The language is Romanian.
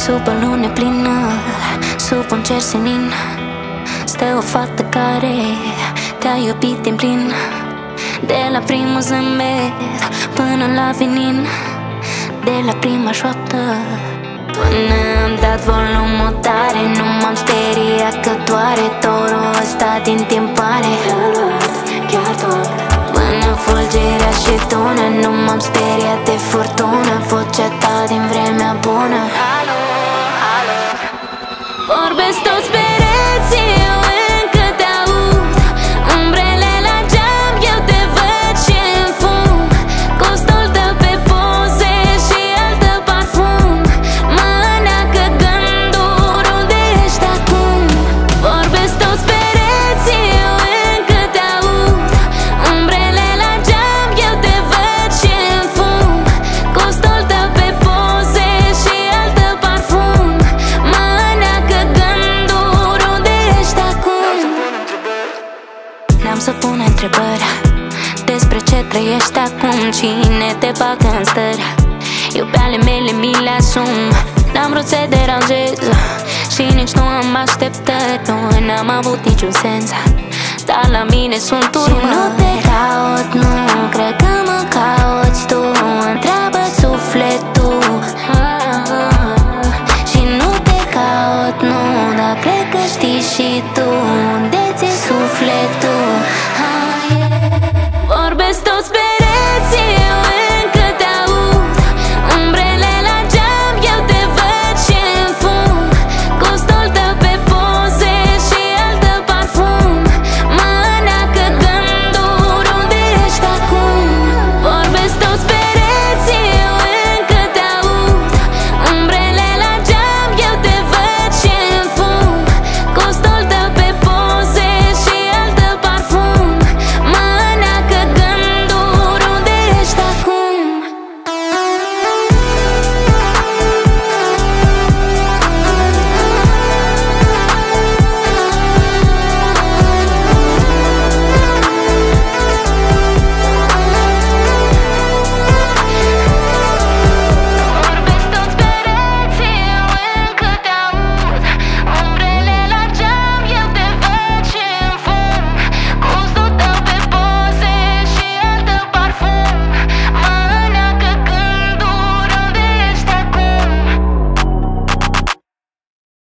Sub o lune plină, sub un cer senin, stă o fată care te-a iubit din plin. De la primul zâmbet până la venin, de la prima șoaptă până am dat volumul tare. Nu m-am speriat că doare dorul ăsta din timp pare. Chiar doar până fulgerea și tună. Nu m-am speriat de furtună, vocea ta din vremea bună. Alo, alo. Vorbesc toți pereții, eu încă te aud. Umbrele la geam, eu te văd și-mi fum. Costul tău pe poze și altă parfum. Mă neacă gânduri, unde ești acum? Vorbesc toți pereții, eu încă te aud. Umbrele la geam, eu te văd și-mi fum. Costul tău pe poze și altă parfum. Mă neacă gânduri, unde ești acum? N-am să pun întrebări despre ce trăiești acum. Cine te bagă în stări? Eu pe ale mele mi le asum. N-am vrut să deranjez și nici nu am așteptări. Nu n-am avut niciun sens, dar la mine sunt urmă. Și nu te caut, nu cred că mă cauți tu. Întreabă sufletul. Și nu te caut, nu, dar cred că știi și tu.